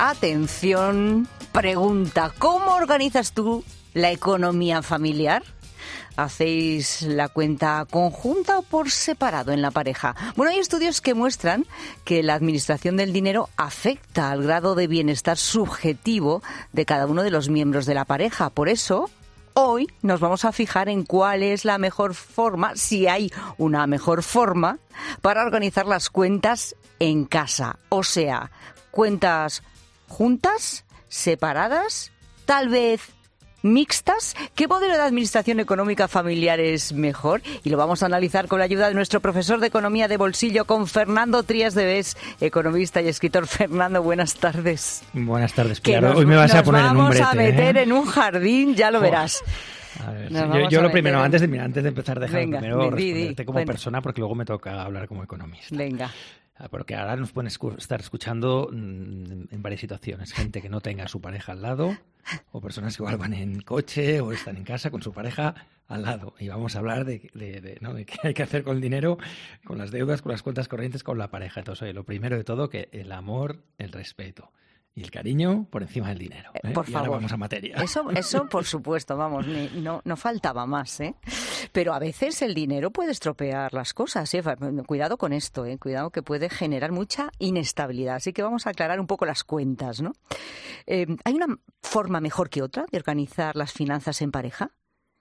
Atención, pregunta, ¿cómo organizas tú la economía familiar? ¿Hacéis la cuenta conjunta o por separado en la pareja? Bueno, hay estudios que muestran que la administración del dinero afecta al grado de bienestar subjetivo de cada uno de los miembros de la pareja. Por eso, hoy nos vamos a fijar en cuál es la mejor forma, si hay una mejor forma, para organizar las cuentas en casa. O sea, cuentas juntas, separadas, tal vez mixtas. ¿Qué modelo de administración económica familiar es mejor? Y lo vamos a analizar con la ayuda de nuestro profesor de Economía de Bolsillo, con Fernando Trías de Bes, economista y escritor. Fernando, buenas tardes. Buenas tardes, Pilar. Hoy me vas a poner en un brete. Nos vamos a meter en un jardín, ya lo verás. A ver, yo lo primero, antes de empezar, primero responderte como cuenta. Persona, porque luego me toca hablar como economista. Venga. Porque ahora nos pueden estar escuchando en varias situaciones. Gente que no tenga a su pareja al lado, o personas que igual van en coche o están en casa con su pareja al lado. Y vamos a hablar de qué hay que hacer con el dinero, con las deudas, con las cuentas corrientes, con la pareja. Entonces, oye, lo primero de todo, que el amor, el respeto y el cariño por encima del dinero. Por y favor. ahora vamos a materia. Eso por supuesto, vamos, no faltaba más, ¿eh? Pero a veces el dinero puede estropear las cosas, ¿eh? Cuidado con esto, ¿eh? Cuidado, que puede generar mucha inestabilidad. Así que vamos a aclarar un poco las cuentas, ¿no? ¿Hay una forma mejor que otra de organizar las finanzas en pareja?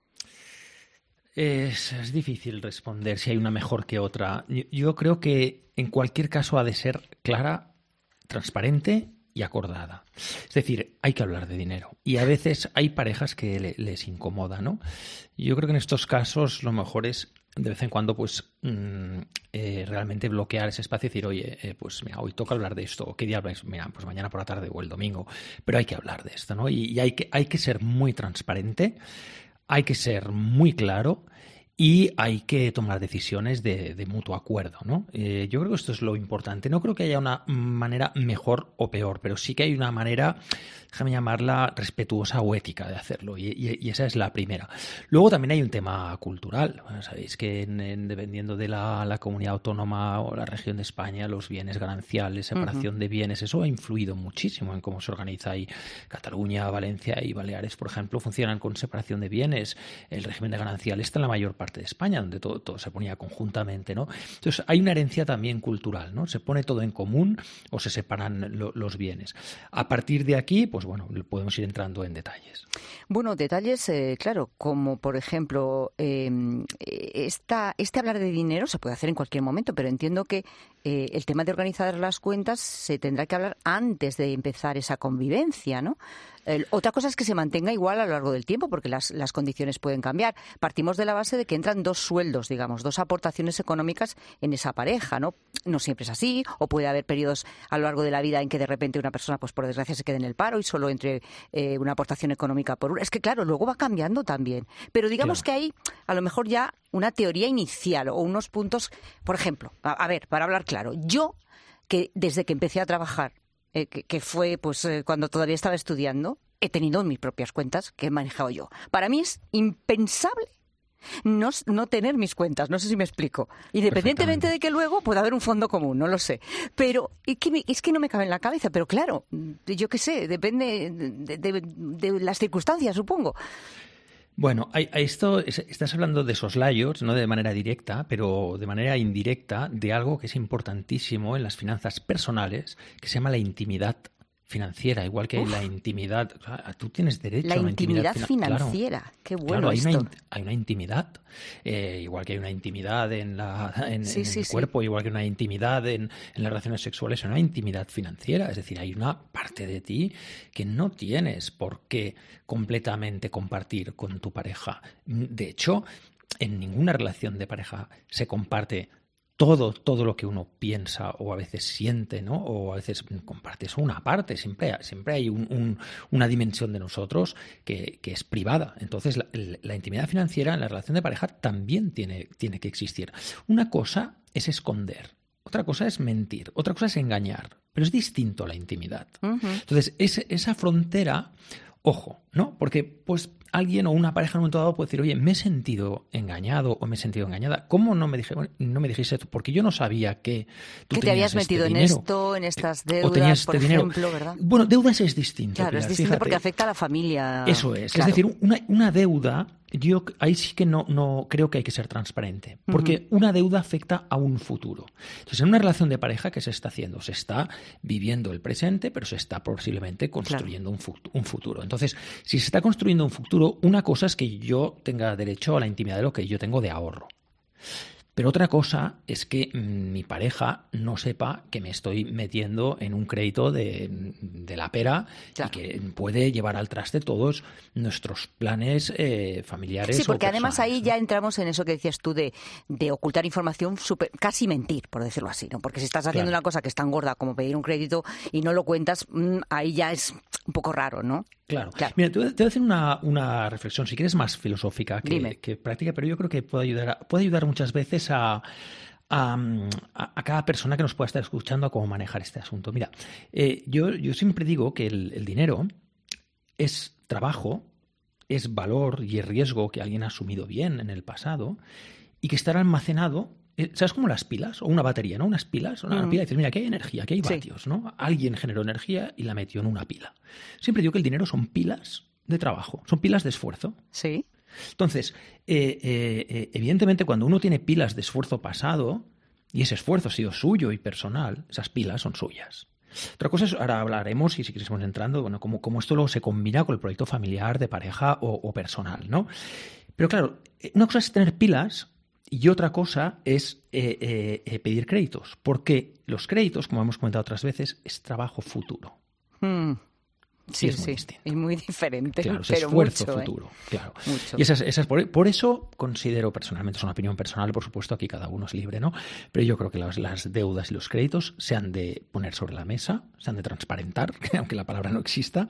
Es difícil responder si hay una mejor que otra. Yo creo que en cualquier caso ha de ser clara, transparente y acordada. Es decir, hay que hablar de dinero. Y a veces hay parejas que les incomoda, ¿no? Yo creo que en estos casos lo mejor es de vez en cuando realmente bloquear ese espacio y decir, oye, pues mira, hoy toca hablar de esto. ¿Qué día habláis? Mira, pues mañana por la tarde o el domingo. Pero hay que hablar de esto, ¿no? Y hay que ser muy transparente, hay que ser muy claro. Y hay que tomar decisiones de mutuo acuerdo, ¿no? Yo creo que esto es lo importante. No creo que haya una manera mejor o peor, pero sí que hay una manera, déjame llamarla, respetuosa o ética de hacerlo. Y esa es la primera. Luego también hay un tema cultural. Bueno, sabéis que dependiendo de la comunidad autónoma o la región de España, los bienes gananciales, separación de bienes, eso ha influido muchísimo en cómo se organiza ahí. Cataluña, Valencia y Baleares, por ejemplo, funcionan con separación de bienes. El régimen de ganancial está en la mayor parte de España, donde todo se ponía conjuntamente, ¿no? Entonces hay una herencia también cultural, ¿no? Se pone todo en común o se separan los bienes. A partir de aquí, pues bueno, podemos ir entrando en detalles. Bueno, detalles, claro, como por ejemplo, hablar de dinero se puede hacer en cualquier momento, pero entiendo que el tema de organizar las cuentas se tendrá que hablar antes de empezar esa convivencia, ¿no? Otra cosa es que se mantenga igual a lo largo del tiempo, porque las condiciones pueden cambiar. Partimos de la base de que entran dos sueldos, digamos, dos aportaciones económicas en esa pareja, ¿no? No siempre es así, o puede haber periodos a lo largo de la vida en que de repente una persona, pues por desgracia, se quede en el paro y solo entre una aportación económica por una. Es que claro, luego va cambiando también. Pero digamos que hay a lo mejor ya una teoría inicial o unos puntos, por ejemplo, a ver, para hablar claro, yo que desde que empecé a trabajar, que fue pues cuando todavía estaba estudiando, he tenido mis propias cuentas que he manejado yo. Para mí es impensable no tener mis cuentas, no sé si me explico. Independientemente de que luego pueda haber un fondo común, no lo sé. Pero es que no me cabe en la cabeza, pero claro, yo qué sé, depende de las circunstancias, supongo. Bueno, esto estás hablando de soslayos, no de manera directa, pero de manera indirecta, de algo que es importantísimo en las finanzas personales, que se llama la intimidad financiera, igual que la intimidad. O sea, tú tienes derecho a una intimidad financiera. Claro. Qué bueno, claro, esto. Hay una intimidad, igual que hay una intimidad en el cuerpo, igual que una intimidad en las relaciones sexuales, hay una intimidad financiera. Es decir, hay una parte de ti que no tienes por qué completamente compartir con tu pareja. De hecho, en ninguna relación de pareja se comparte todo lo que uno piensa o a veces siente, ¿no? O a veces comparte eso una parte. Siempre hay una dimensión de nosotros que es privada. Entonces, la intimidad financiera en la relación de pareja también tiene que existir. Una cosa es esconder, otra cosa es mentir, otra cosa es engañar, pero es distinto a la intimidad. Entonces, esa frontera, ojo, ¿no? Porque, pues, alguien o una pareja en un momento dado puede decir, oye, me he sentido engañado o me he sentido engañada. ¿Cómo no me dijiste esto? Porque yo no sabía que tú que te habías metido en esto, en estas deudas, por ejemplo, ¿verdad? Bueno, deudas es distinto. Claro, Pilar, es distinto fíjate. porque afecta a la familia. Eso es. Claro. Es decir, una deuda, yo ahí sí que no creo que hay que ser transparente. Porque una deuda afecta a un futuro. Entonces, en una relación de pareja, ¿qué se está haciendo? Se está viviendo el presente, pero se está posiblemente construyendo un futuro. Entonces, si se está construyendo un futuro, una cosa es que yo tenga derecho a la intimidad de lo que yo tengo de ahorro. Pero otra cosa es que mi pareja no sepa que me estoy metiendo en un crédito de la pera, claro, y que puede llevar al traste todos nuestros planes familiares. Sí, porque o además ahí ¿no? ya entramos en eso que decías tú de ocultar información, casi mentir, por decirlo así, ¿no? Porque si estás haciendo una cosa que es tan gorda como pedir un crédito y no lo cuentas, ahí ya es un poco raro, ¿no? Claro. Mira, te voy a hacer una reflexión, si quieres, más filosófica que práctica, pero yo creo que puede ayudar muchas veces a cada persona que nos pueda estar escuchando a cómo manejar este asunto. Mira, yo siempre digo que el dinero es trabajo, es valor y es riesgo que alguien ha asumido bien en el pasado y que estará almacenado. ¿Sabes como las pilas? O una batería, ¿no? Unas pilas, una pila y dices, mira, aquí hay energía, aquí hay vatios, ¿no? Alguien generó energía y la metió en una pila. Siempre digo que el dinero son pilas de trabajo, son pilas de esfuerzo. Sí. Entonces, evidentemente, cuando uno tiene pilas de esfuerzo pasado, y ese esfuerzo ha sido suyo y personal, esas pilas son suyas. Otra cosa es, ahora hablaremos, y si queremos entrando, bueno, cómo esto luego se combina con el proyecto familiar, de pareja o personal, ¿no? Pero claro, una cosa es tener pilas y otra cosa es pedir créditos, porque los créditos, como hemos comentado otras veces, es trabajo futuro. Sí, es muy distinto. Es muy diferente. Claro, es pero esfuerzo mucho, futuro. Claro. Mucho. Y por eso considero personalmente, es una opinión personal, por supuesto, aquí cada uno es libre, ¿no? Pero yo creo que las deudas y los créditos se han de poner sobre la mesa, se han de transparentar, aunque la palabra no exista,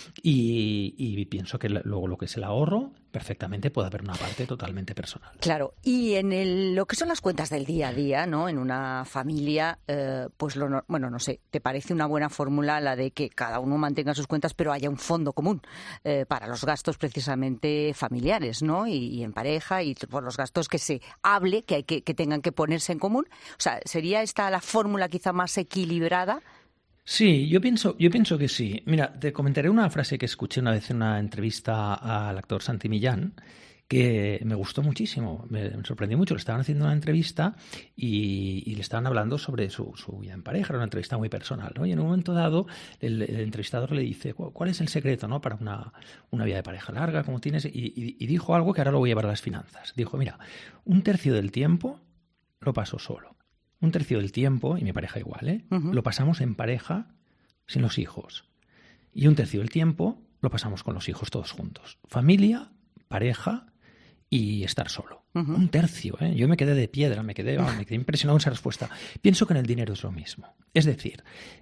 y pienso que luego lo que es el ahorro, perfectamente puede haber una parte totalmente personal. Claro, y en lo que son las cuentas del día a día, ¿no? En una familia, pues no sé, ¿te parece una buena fórmula la de que cada uno mantenga sus cuentas, pero haya un fondo común para los gastos precisamente familiares, ¿no? Y en pareja, y por los gastos que se hable, que tengan que ponerse en común? O sea, ¿sería esta la fórmula quizá más equilibrada? Sí, yo pienso que sí. Mira, te comentaré una frase que escuché una vez en una entrevista al actor Santi Millán, que me gustó muchísimo, me sorprendió mucho. Le estaban haciendo una entrevista y le estaban hablando sobre su vida en pareja, era una entrevista muy personal, ¿no? Y en un momento dado el entrevistador le dice, ¿cuál es el secreto, ¿no? Para una vida de pareja larga, como tienes? Y dijo algo que ahora lo voy a llevar a las finanzas. Dijo, mira, 1/3 del tiempo lo paso solo. 1/3 del tiempo, y mi pareja igual, lo pasamos en pareja sin los hijos. Y 1/3 del tiempo lo pasamos con los hijos todos juntos. Familia, pareja y estar solo. 1/3, Yo me quedé de piedra, me quedé impresionado con esa respuesta. Pienso que en el dinero es lo mismo. Es decir,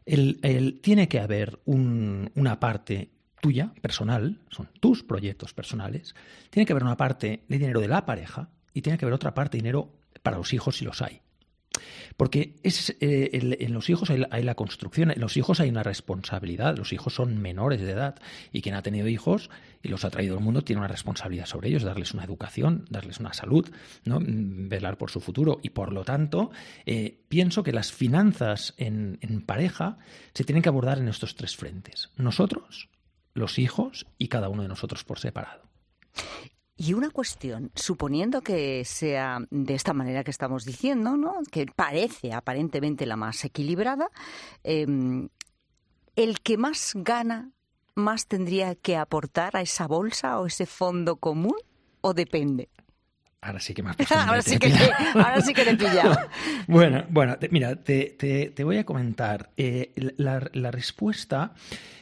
tiene que haber una parte tuya, personal, son tus proyectos personales, tiene que haber una parte de dinero de la pareja y tiene que haber otra parte de dinero para los hijos si los hay. Porque en los hijos hay la construcción, en los hijos hay una responsabilidad, los hijos son menores de edad y quien ha tenido hijos y los ha traído al mundo tiene una responsabilidad sobre ellos, darles una educación, darles una salud, ¿no? Velar por su futuro y por lo tanto pienso que las finanzas en pareja se tienen que abordar en estos 3 frentes, nosotros, los hijos y cada uno de nosotros por separado. Y una cuestión, suponiendo que sea de esta manera que estamos diciendo, ¿no? Que parece aparentemente la más equilibrada, el que más gana, más tendría que aportar a esa bolsa o ese fondo común, ¿o depende? Ahora sí que más ahora sí que te he pillado. Bueno, mira, te voy a comentar. La respuesta...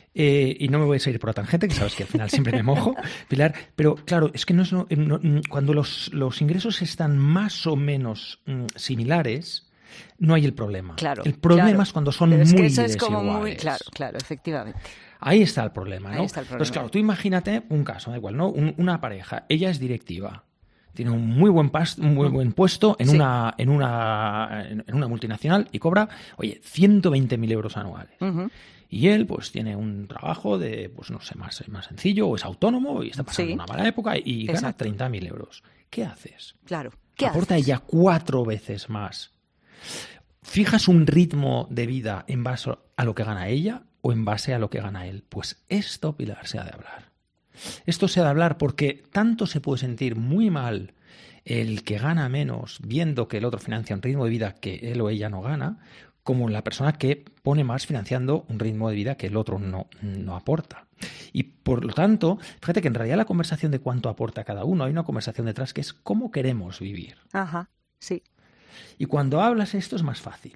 y no me voy a seguir por la tangente, que sabes que al final siempre me mojo, Pilar, pero claro, es que cuando los ingresos están más o menos similares, no hay el problema. Claro, el problema es cuando son muy desiguales. Es como muy claro, efectivamente. Ahí está el problema, ¿no? Ahí está el problema. Entonces, claro, tú imagínate un caso, da igual, ¿no? Una pareja, ella es directiva. tiene un muy buen puesto en una multinacional y cobra, oye, 120.000 euros anuales. Y él, pues, tiene un trabajo de, pues, no sé, más sencillo, o es autónomo y está pasando una mala época y gana 30.000 euros. ¿Qué haces? Claro. Aporta ella 4 veces más. ¿Fijas un ritmo de vida en base a lo que gana ella o en base a lo que gana él? Pues esto, Pilar, se ha de hablar. Esto se ha de hablar porque tanto se puede sentir muy mal el que gana menos viendo que el otro financia un ritmo de vida que él o ella no gana, como la persona que pone más financiando un ritmo de vida que el otro no aporta. Y por lo tanto, fíjate que en realidad la conversación de cuánto aporta cada uno, hay una conversación detrás que es cómo queremos vivir. Ajá, sí. Y cuando hablas esto es más fácil.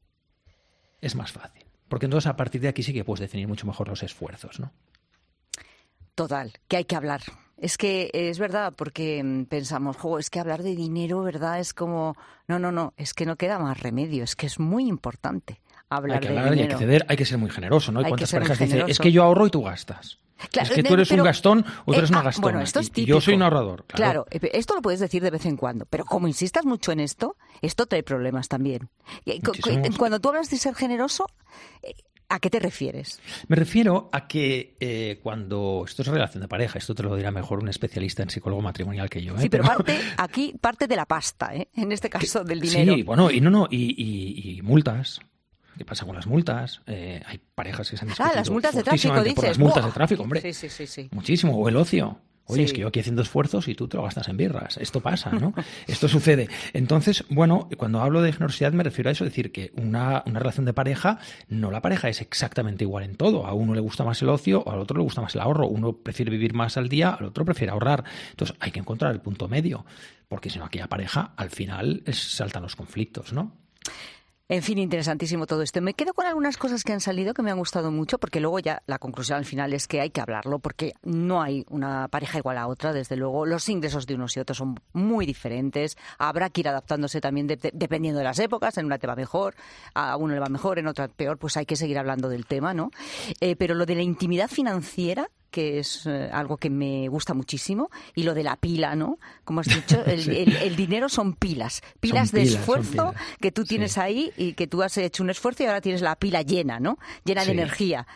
Es más fácil. Porque entonces a partir de aquí sí que puedes definir mucho mejor los esfuerzos, ¿no? Total, que hay que hablar. Es que es verdad, porque pensamos, es que hablar de dinero, ¿verdad? Es como, no, es que no queda más remedio, es que es muy importante hablar de dinero. Hay que hablar, hay que ceder, hay que ser muy generoso, ¿no? Hay cuántas parejas dicen, es que yo ahorro y tú gastas. Claro, es que tú eres un gastón o tú eres una gastona. Bueno, esto es típico. Y yo soy un ahorrador. Claro, esto lo puedes decir de vez en cuando, pero como insistas mucho en esto trae problemas también. Cuando tú hablas de ser generoso, ¿a qué te refieres? Me refiero a que cuando esto es relación de pareja, esto te lo dirá mejor un especialista en psicólogo matrimonial que yo. Sí, pero parte de la pasta, en este caso del dinero. Sí, bueno, y multas. ¿Qué pasa con las multas? Hay parejas que se han discutido las multas de tráfico, dices. Por las multas de tráfico, hombre. Sí. Muchísimo. O el ocio. Oye, es que yo aquí haciendo esfuerzos y tú te lo gastas en birras. Esto pasa, ¿no? Esto sucede. Entonces, bueno, cuando hablo de generosidad me refiero a eso, es decir, que una relación de pareja, no la pareja es exactamente igual en todo. A uno le gusta más el ocio, o al otro le gusta más el ahorro. Uno prefiere vivir más al día, al otro prefiere ahorrar. Entonces, hay que encontrar el punto medio, porque si no, aquella pareja, al final, saltan los conflictos, ¿no? En fin, interesantísimo todo esto. Me quedo con algunas cosas que han salido que me han gustado mucho, porque luego ya la conclusión al final es que hay que hablarlo, porque no hay una pareja igual a otra, desde luego. Los ingresos de unos y otros son muy diferentes. Habrá que ir adaptándose también dependiendo de las épocas. En una te va mejor, a uno le va mejor, en otra peor. Pues hay que seguir hablando del tema, ¿no? Pero lo de la intimidad financiera, que es algo que me gusta muchísimo, y lo de la pila, ¿no? Como has dicho, el dinero son pilas de esfuerzo que tú tienes ahí y que tú has hecho un esfuerzo y ahora tienes la pila llena, ¿no? Llena de energía.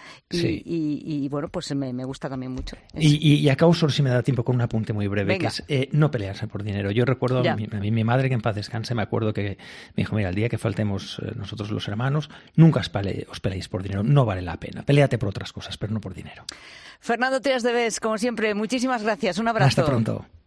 Y bueno, pues me gusta también mucho. Y acabo solo, si me da tiempo, con un apunte muy breve. Venga. Que es no pelearse por dinero. Yo recuerdo a mi madre, que en paz descanse, me acuerdo que me dijo, mira, el día que faltemos nosotros los hermanos, nunca os peleéis por dinero, no vale la pena. Péleate por otras cosas, pero no por dinero. Fernando Trias de Bes, como siempre, muchísimas gracias. Un abrazo. Hasta pronto.